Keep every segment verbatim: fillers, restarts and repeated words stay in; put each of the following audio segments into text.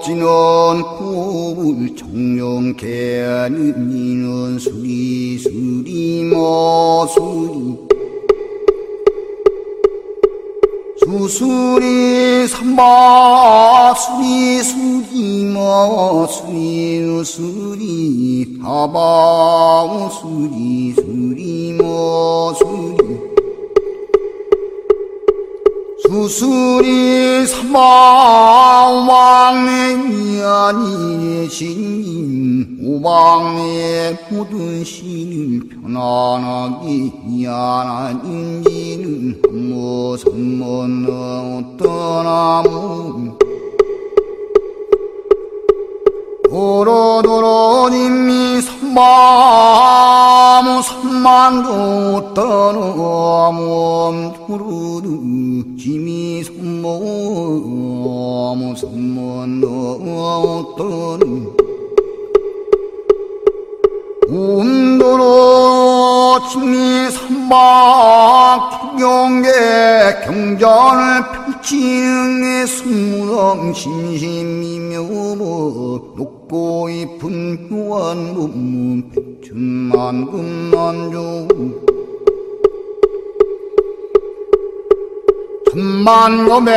없지는 꿀 청룡개는 이는 수리 수리 머수리 수수리 삼바 수리 수리 머수리 수리 사바 수리 수리 머수리 수수리 삼바 오방내 아니 신임 오방내 모든 신을 편안하게 미안한 인지는 한모 선모는 떠나무 도로도로님이 삼바무 삼만도 떠나무 도로도 짐이 손모무 손모는 떠나무 운도로 짐이 삼박 경계 경전을 펼치는 수무렁 심심이며 높고 이쁜 묘한 몸 백천만 금만조 천만검의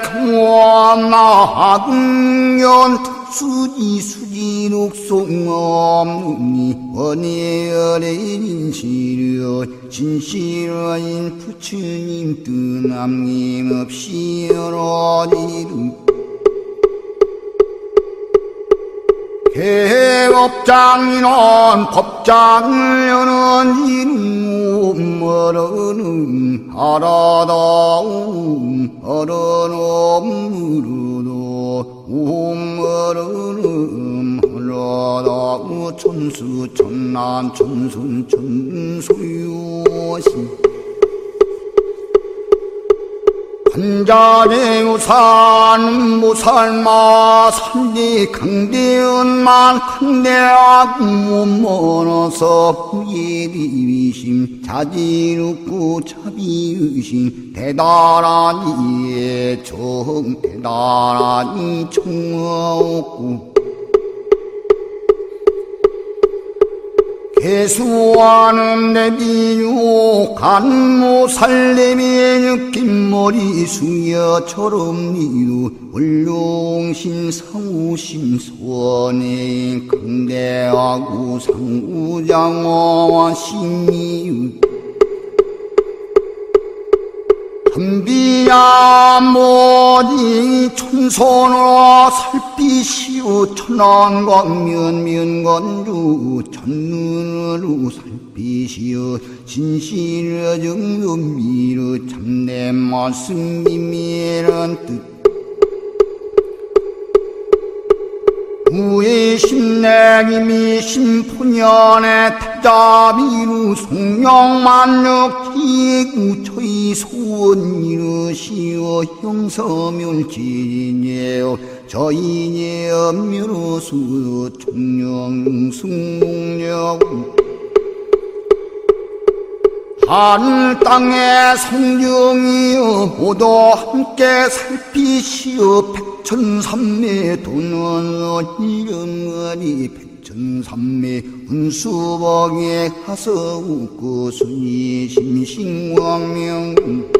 강원나학년 특수지 수지룩송 없느니 원예열의 인시려 진실어인 부처님 뜨남님 없이 여러지루 해업장이는 법장을 여는 이름 어른은 알아다움 어른음으로도 우어른음 하라다우 천수 천난 천순 천소유시 한자리 우산 무살마 산디 강대은만 큰대하고 멀어서 후일이위심 자지롭고 자비의심 대단한 이의 정 대단한 이 청하옵고 개수하는 내비유 간모살렘의 느낌머리 수여처럼 니루 원룡신 상우심 소원에 강대하고 상우장어와 신미유 천비야 모지 천손으로 살피시오 천안광면 면건주 천눈으로 살피시오 진실의 정음미로 참내 말씀 비밀한 뜻 무의심내기미 심포년의 타자비루 송영만력 기구초이 소원 이르시오 형서멸지니에요 저인의 엄유로수 총령숭목력 하늘 땅의 성령이여 모두 함께 살피시어 백천삼매 도는 이름하니 백천삼매 운수복에 가서 웃고 순이 심신광명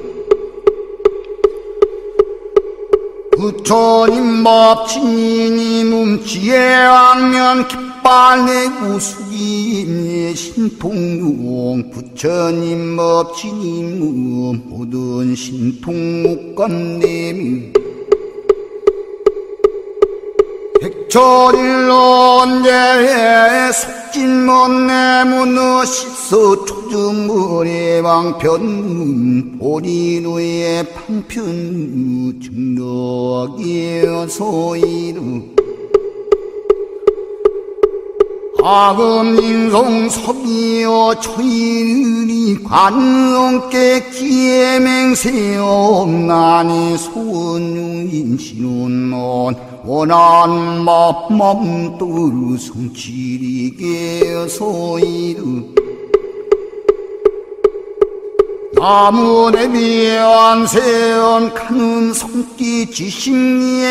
부처님 법친이니 몸지혜왕면 깃발내고 수기인의 신통용 부처님 법친이무 모든 신통목관내미 백천일론제에 속진먼 내문어 식서 초중거래 방편 보리노의 방편 증덕이여 소이루 하금 인송 섭이여 초인이 관음께 기해맹세옵나니 소원유인 신혼론 원한 맘맘도루 성칠이게 소이루 나무에 비한 세연 가는 손기 지식리에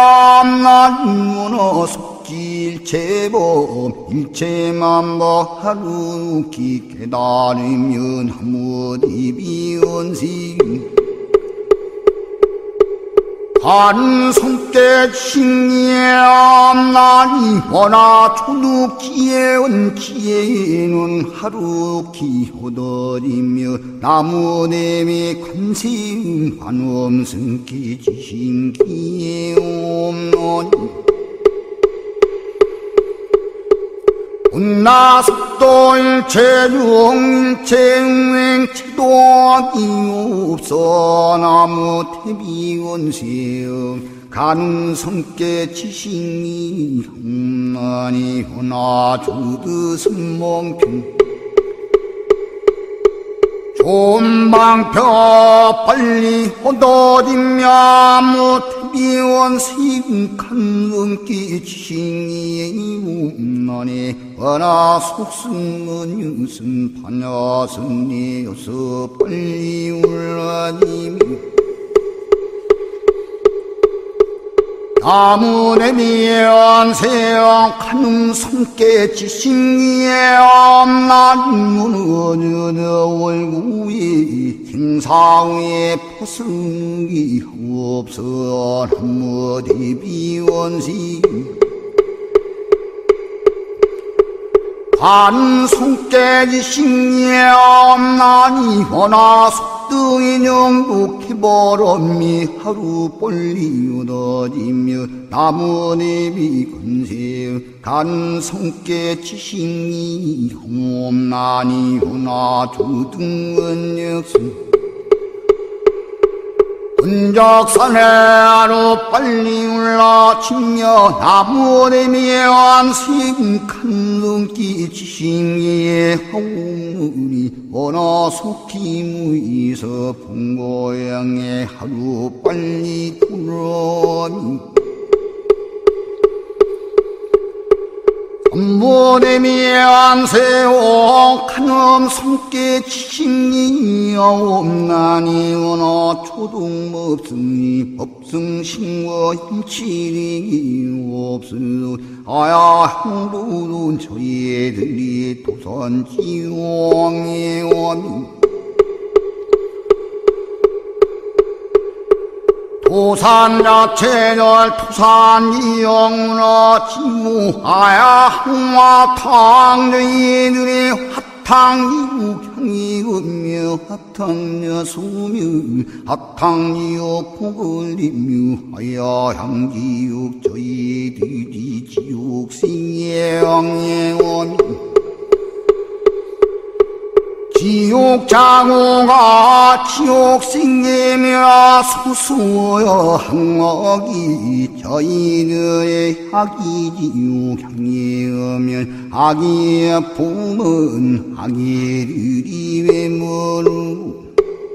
앞날문어 속질 제법 일체만버 하루키 깨달으면 한무디 비원시 한 손께 칭리에 앞날이 워낙 초둑기에온 기에는 하루키 호더리며 나무내미 관세음 한엄승기 지신기에 없노니 온나속도 일체중일체응행 치도하기 없어 나무 태비원세음 가는 성께 지식이 험나니 허나 주드 선몽평 존방펴 빨리 호도리며 무태비원 세음칸 넘기 지식이 없나니 허나 속승은 유승 파녀승리 여서 빨리 울라니며 나무내미연 세영 가는 손께 지식리에 앞날문은 얼굴이 행상위에 포승이 없어 한무디 비원시 가는 손께 지식리에 앞날이 허나 속등인형 독해버럼이 하루 빨리 얻어지며 나무내비 건세 가는 손께 지식이 험나니 허나 주등은 역시 은적산에 하루 빨리 올라치며 나무내미에 완식 간lun기 지식리에 하우리 어나 속히 무이서 본고향에 하루 빨리 돌아니 삼보내미에 안세오 간엄 손께 지식리 없나니 어나 초동법승이 법승신과 힘치리 없으 아야 항도돈 저희들이 도선지왕의 와미 도산 자체절 토산이 영문어 지무하야 항화 탕저이들의 핫탕이우 향이 으며 핫탕여 소묘 핫탕이요 고글리며 하야 향지육 저희들이 지옥생의 왕예원이 지옥장호가 지옥생이며 소수여 항목이 저희들의 악이 지옥향이 오면 악의 봄은 악의들이 왜 모르고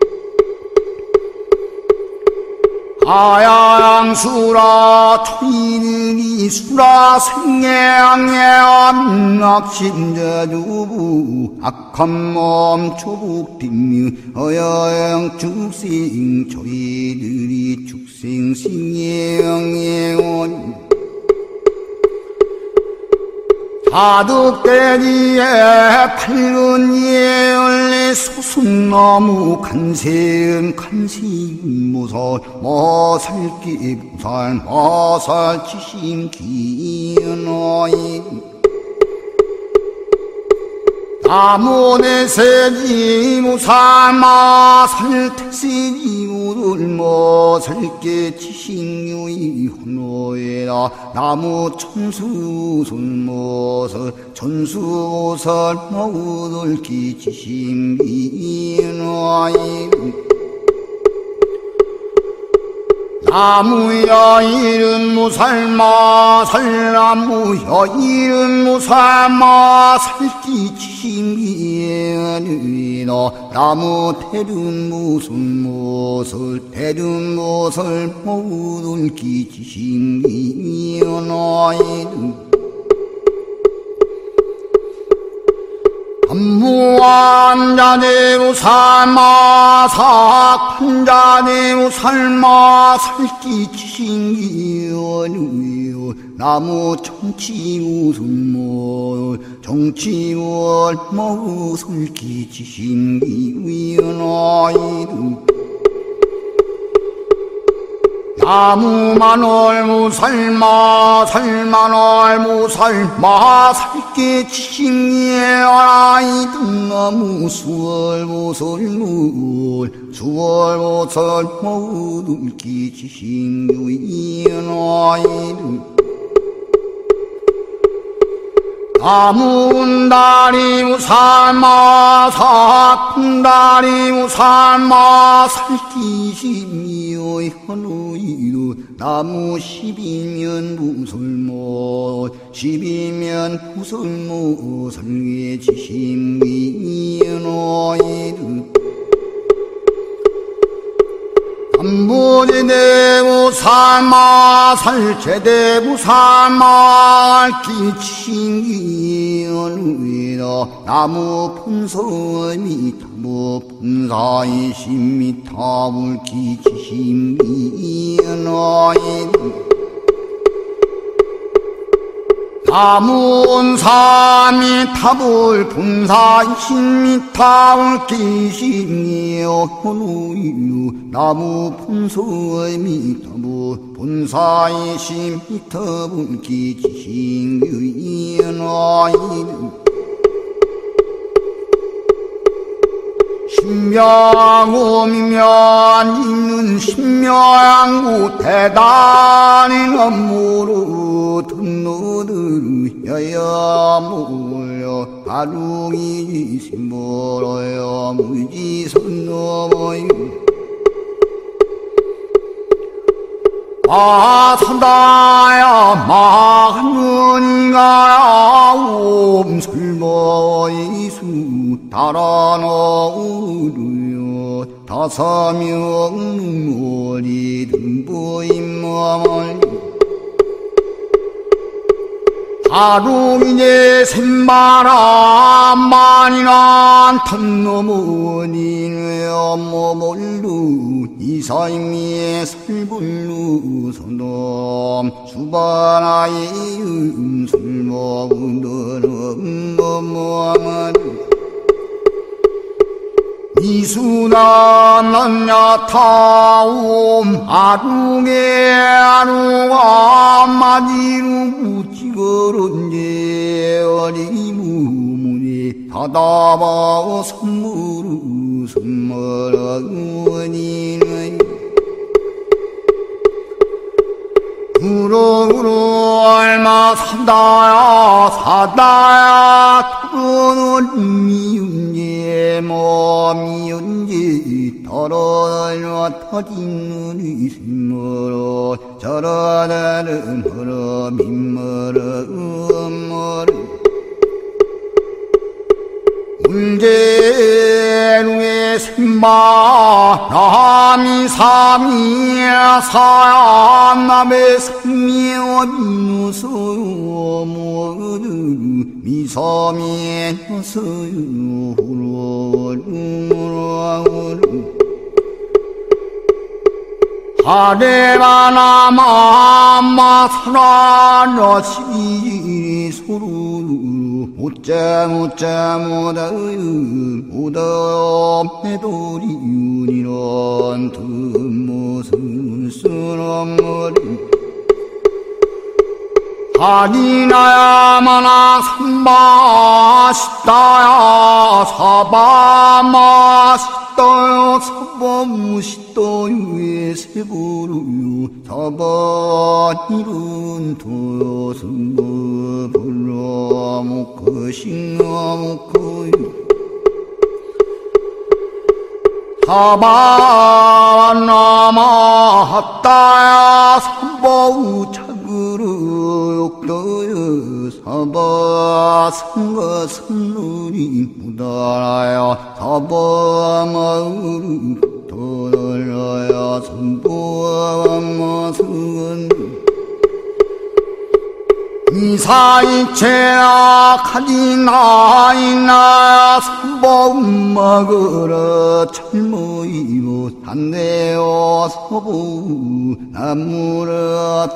하양수라 초이들이 수라 생애양의 암낙신자주부 악한 몸 초북뒷며 어여양 축생 저희들이 축생신예양의 원 사득대지에 팔은 예얼리 소순나무 간세음 간시무설 머살기 부살 머살 지심기연어이 나무내세지 무살마 살택시지 우들모 살게 지식유이 혼노에라 나무 천수 손모서 천수설 모우들기 지심기연어이 나무야 이른 무살마 살나무야 이른 무살마 살기 지심기에느이너 나무 태른 무슨 모설 태른 모설 모들기 지심기에너이는 무한자대우 살마삭 판자대우 살마 살기신기원우요 나무 정치우순모 정치원 머술기신기위원아이드 나무만얼무 살마 살만얼무 살마 살게 지신기에 아이드 나무 수월보설물 수월보설물 기지신기위원아이드 나무운다리우 살마 사푼다리우 살마 살기심이여 현우이루 나무 십이면 부설모 십이면 부설모 설계지심이여노이루 삼부제대부 살마 살제대부 살마 기친기연우이다 나무 품서미 타무 품사이심미 타불 기치심기연우이다 나무운삼이 타불 분사이신미 타불 기신이여 현우유 나무 분소미 타불 분사이신미 타불 기신이여 신명오미면 있는 신명구 대단히 업무로 듣노들 여야 몰려 바루기 심벌어야 무지선 넘어요 아산다야 마하는가야 옴술머이수 달아나오르여 다사명 눈물이 등보임마말 하루이네 샘마라 만이란 턴너머니네 엄머몰루 이사임미의 설불루 선엄 수바나의 음술먹은 엄머머마루 이수난 난야타옴 아룽에 아룽아 마디루 무지거런제 어리무문이 다다바오 선무루 선머라구니네 우러우러 얼마 사다야 사다야 토론은 미운제 몸이운제 털어달려 터진 눈이 심머러 저러다는 허러 민머러 음머러 울제루의 샘마 남이 삼이 사야남의 삼미와 비누서요 모두 미섬이 너서요 후루루루루 하레바나마 사라나 시비 소루루 못자 못자 못아유 못아메도리 윤이란 틈모습 쓰러머리 하리나야마나 삼바시다야 사바마시다야 사바무시다유에 세보루유 사바이룬 도요승부 불러목거싱어목거유 사바나마 핫다야 삼바우 차그르 욕도여 사바 상가 선물이 무달아야 사바 마으르 도달아야 선보아 마승은 이사이체야 가지나이나 선범 먹으러 철모이고 단대어 서부 나무라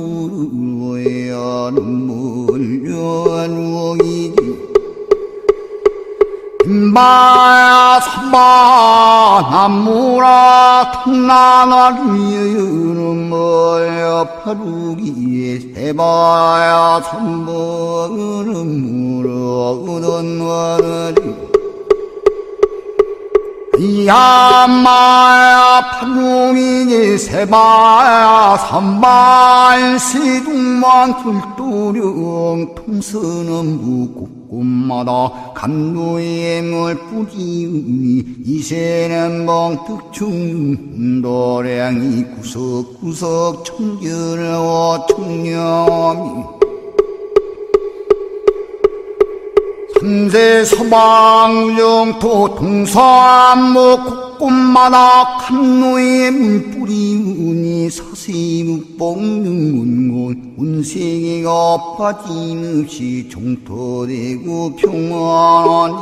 터누르야 눈물 연옥이지 빈바야 선바 나무라 통나나리는 뭐야 파루기에 해봐야 선보는 물어 얻었나리 이야마야 파루기에 세바야 선바인 시둥만 툴뚜령 통서는 무고 꽃마다 감노의 뿌리우니 이새는 멍뜩 죽는 도량이 구석구석 청결어 청렴이 삼세 서방우정토 동서안목 꽃마다 감노의 물뿌리우니 서시묵봉능문곤 운세계가 빠짐없이 종토되고 평안하니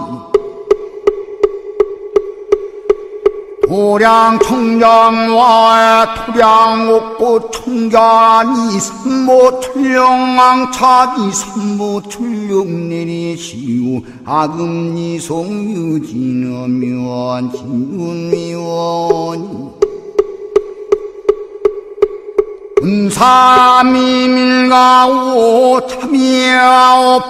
도량 청량와의 토량 옥고 청자니 삼보 출령왕 차지 삼보 출령 내리시오 아금니 송유진어면 진운미원이 은사미밀가오 참이야오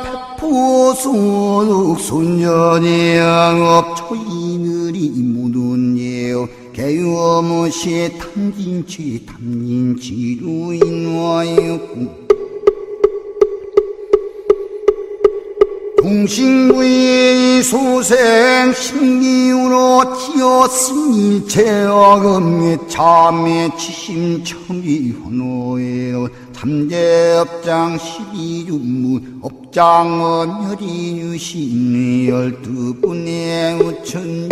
백포소득 손전의 양업 초이늘이 묻은 예요 개유어무시 탐진치 탐진치루인화였고 동신구의 소생 신기우로 지었으니 일체어금의 참의 치심청이 헌호에로 삼재업장 십이중무 업장은 혈이유신의 열두 분의 우천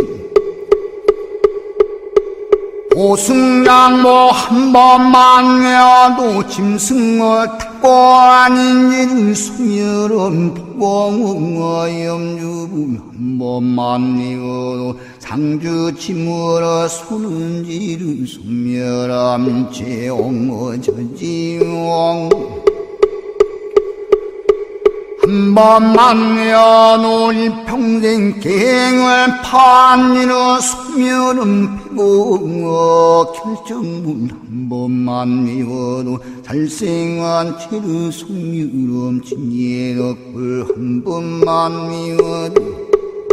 오승양모 한 번만 해도 짐승을 타고 아닌 일을 소멸은 보공의 염주분 한 번만 해도 상주 침으로 소는 지를 소멸함 제옹어 저지옹 한 번만 해도 일평생 갱을 판이로 소멸은 패공어 결정문 한 번만 해도 살생한 죄를 속유럼 진예덕불 한 번만 해도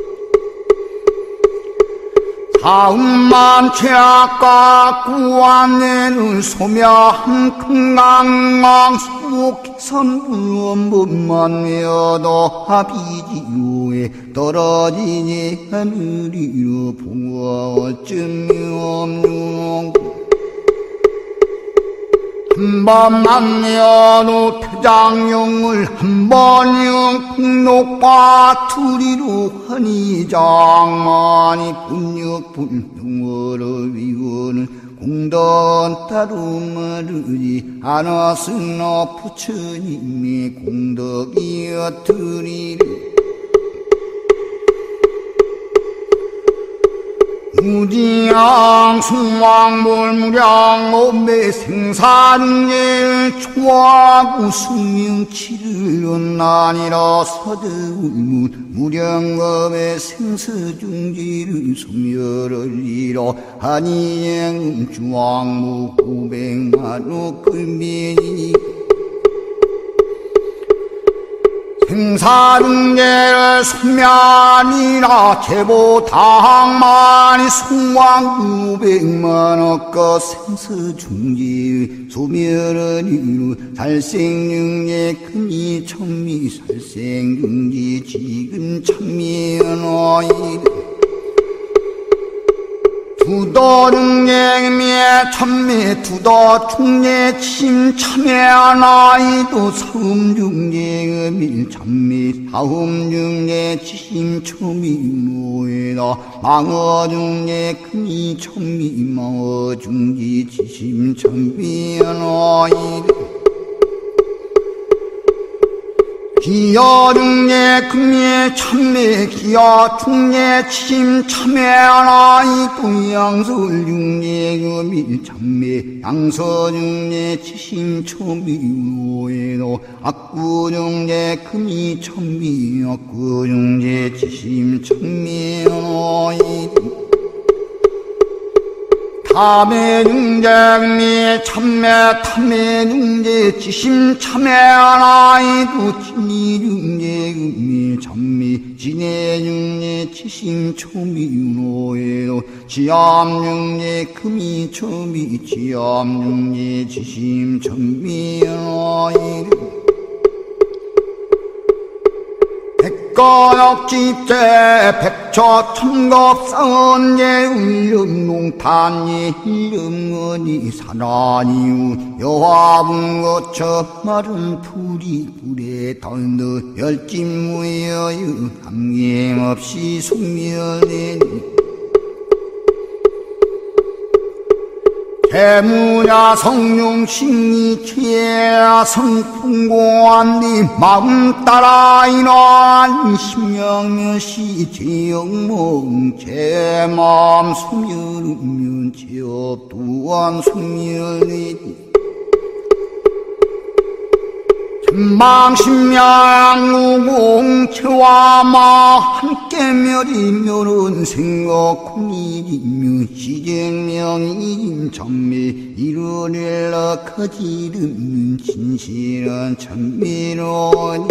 다음만 죄악과 구안내는 소멸한 금강왕 소목선 불원법만 외어도 합이지요에 떨어지니 하늘이로 봉화 어쩜 없는 한 번만 내어도 태장용을 한 번영 풍록과 투리로 하니 장만이 분역불명어로 위원은 공덕 따로 마르지 않았으나 부처님의 공덕이었으리라 무지양 숭왕몰무량 엄매 생사능예 초하고 숙명치를 연난이라 서대울문 무량겁의 생사중지를 소멸을리라 한이행 주왕무 구백만호 끌미니 생사능계를 소멸이라 제보당만이 송왕 구백만억거 생사중지 소멸은 이루 살생능계 금이 천미 살생중지 지금 천미연화이 두도능계미에 천미 두도 중계 침참해나이도 사음중계 음일 천미 사음중계 치심초미 모에다 망어중계 금이 천미 망어중지 치심천미연화이 기여 중에 금예 참매 기여 중에 침 참매하나이 또 양설 중에 금일 참매 양서 중에 치심 초미로에도 악구 중에 금이 참미 악구 중에 치심 참미하나이 탐매 중쟁미 참매 탐매 중제 지심 참매하나이도 진리 중제 금미 참미 진해 중제 지심 초미유노에도 지암 중제 금이 초미 지암 중제 지심 천미하나이도 백거역집제 백처천겁사언예 울릉농탄이 일릉언이 사나니우 여화분거처 마른 풀이 불에 덜너 열진무여유 함경없이 숙멸되니 대무냐 성룡신이 최야 성풍공한니 마음 따라 인한 심령면시 제영몽 제 마음 소멸으면 제업 또한 소멸이니 천망심양 우공체와마 함께 멸이멸은 생각 공일이며 시쟁명이임 천미 이루릴라 거지르는 진실한 천미로니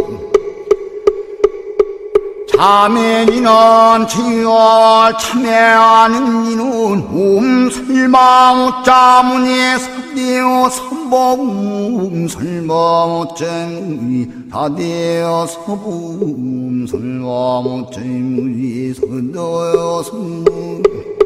참회니는 지월 참회하는 이는 옴 설마무자문에 서되어 선봉 설마무자문이 다되어 서봉 설마무자문이 서되어 선봉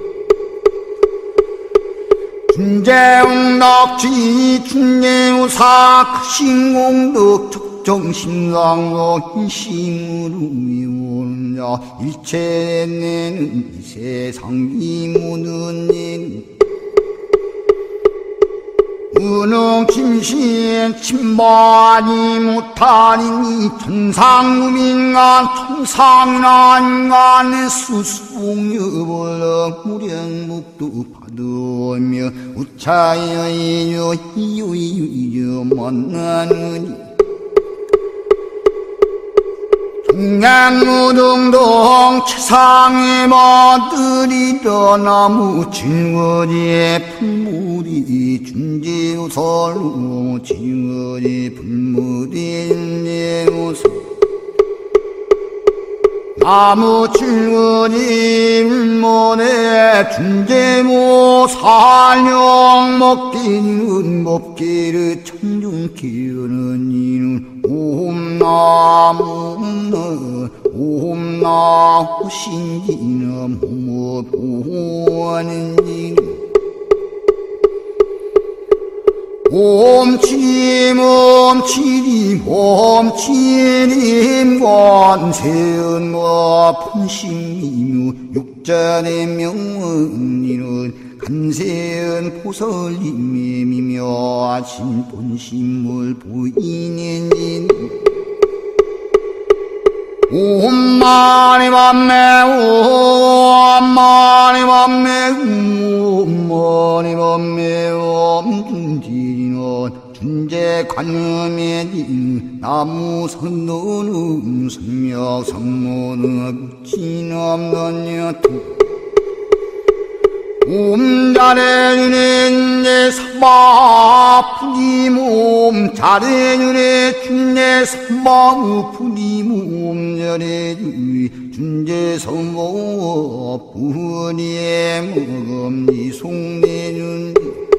준재웅덕지 준재우사 크신공덕 적정심상로 일심으로 이원자 일체내는 이 세상 이무는 일 은흥침신 침반이 못하니 천상무민간 천상이나 인간의 수수봉여벌러 무량목도 받으며 우차여 이유 이유 이유 만나느니 중양무등동 최상의 마들이더 나무 진거리에 풀물이 준지우설로 진거리 풀물이 내우서 나무 진거리 물문에 준재모 살령 먹기는 먹기를 청중 키우는 이는 옴나무 옴나 호신지는 모모 보호하는 이는 옴치림 옴치림 옴치림 관세음과 분심이며 육전의 명언이는 간세은 보설림의 미묘하신 본심을 보이는 인 옴마니 밤매 옴마니 밤매 옴마니 밤매 옴준지리는 준재 관음의 진 나무 선도는 선명 선모는 진없는 여투 옴자래윤의 내 사바 푸리몸 자래윤의 준내 사바 푸리몸 자래윤의 준재 선모 부리에 먹음니 송내윤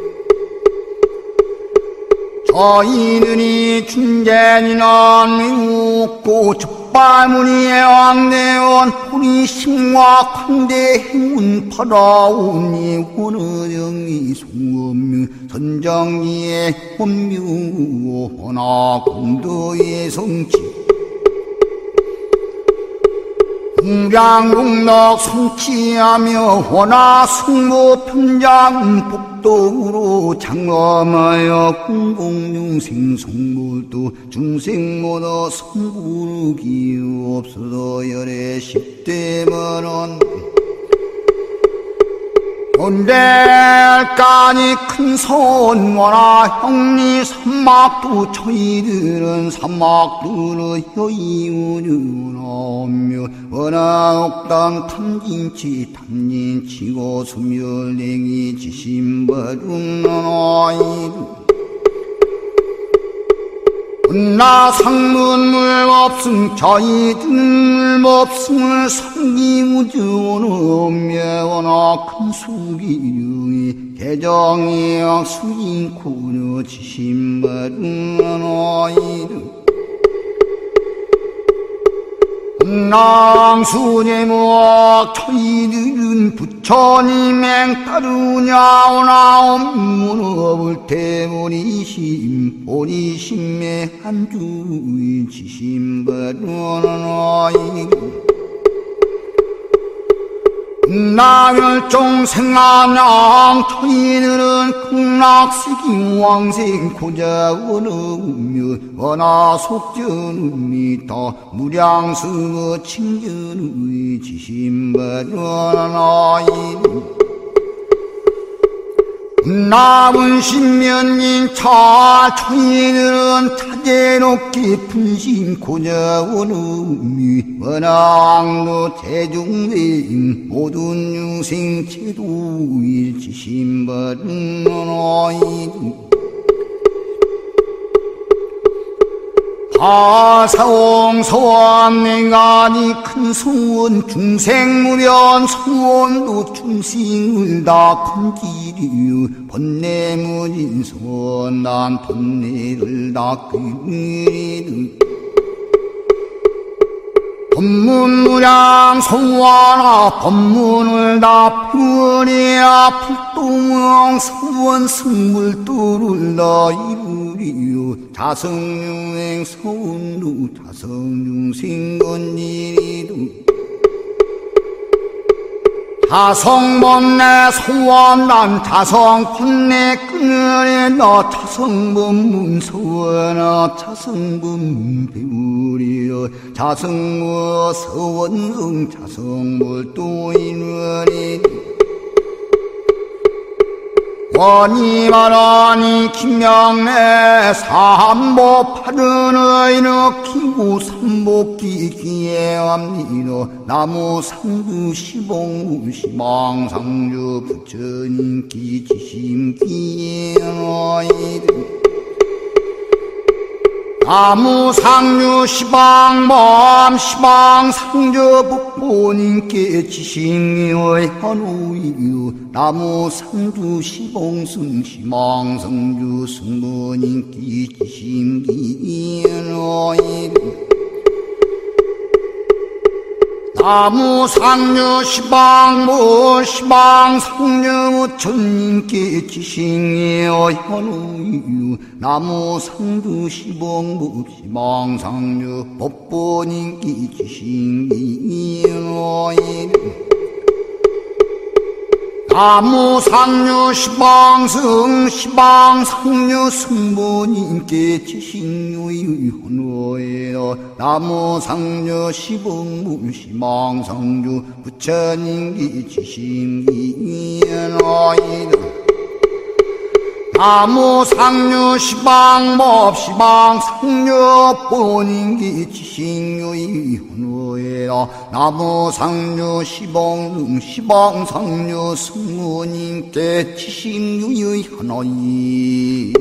저희는 이 준재니는 미웃고 족발무늬의 왕대원 पु리심과 광대 행운 파라오니 원어정이 송엄유 선정기의 혼묘 허나 공도의 성취 공장공덕 성취하며 원하 승무 편장 복덕으로 장엄하여 공공중생 성불도 중생 모두 성불 기우 없어도 열애 십대만원 온데까지 큰 선원아 형리 삼막도 저희들은 삼막도의 여의우유라며 원하옥당 탐진치 탐진치고 수멸냉이 지심바른 아이들 나 상문물 없음 저희들 없음을 성기우주는 묘나 큰 수기령이 개정이 수인쿠르 지심바른 아이들 낭수제목 저희들은 부처님행 따르냐 오나 업문업을 태보리심 보리심의 한주의 지심바른 아이들 나멸종 생안양 저희들은 극락세기 왕생 고자원음며 원하속전음이다 무량스거 칭전의 지심바른 아이들 남은 십면인 차 저희들은 차제롭게 분심 고자원음이 원앙도 대중외인 모든 유생 제도일 지심바른 아이들 하사옹서원 내가니 큰 소원 중생무련 소원도 중생을 다 큰 길이유 번뇌무진소원 난 번뇌를 다 끄리는 법문무량 소원아 법문을 다 표현해야 불동왕 소원 승불도를 다 이루리요 자성유행 소운도 자성중생건일이도 자성법내 소원난 자성법내 끈을 너 자성법문 소원아 자성법문 배우리여 자성무 서원성 자성불도 인원이 원이말하니 김명래 삼보 팔은의 일으키고 삼복기 기해합니다 나무 상주 시봉 시방상주 부처님기 지심기해아이들 나무 상주 시방범 시방상주 복보님께 지심의 한우이유 나무 상주 시봉승 시방상주 승보님께 지심기해아이들 나무 상주 시방모 시방상주 부처님께 지심의 한우이유 나무 상주 시봉부 시방상주 법보님께 지심기해아이들 나무 상주 시방승 시방상주 승보님께 지심의 헌호에라 나무 상주 시봉부 시방상주 부처님께 지심기해아이다 나무 상주 시방법 시방상주 본인기 지식유의 헌호해라 나무 상주 시봉 시방상주 승무님께 지식유의 헌호이